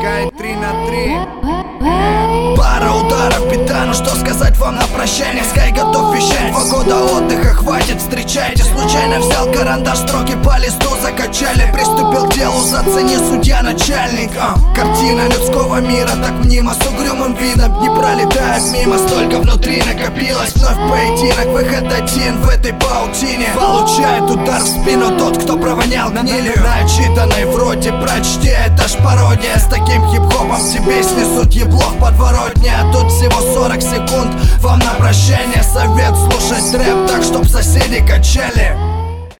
Скай 3 на 3. Пара ударов бита, ну что сказать вам на прощание. Скай готов вещать, 2 года отдыха хватит, встречайте. Случайно взял карандаш, строки по листу закачали. Приступил к делу, зацени судья начальник. Картина людского мира так мнимо, с угрюмым видом не пролетает мимо. Столько внутри накопилось, вновь поединок, выход один в этой паутине. Получает удар в спину тот, кто провонял гнилью. Начитанной вроде прочти, это ж пародия. С таким хип-хопом тебе снесут еблох подворотни. А тут всего 40 секунд вам на прощание. Совет слушать рэп так, чтоб соседи качали.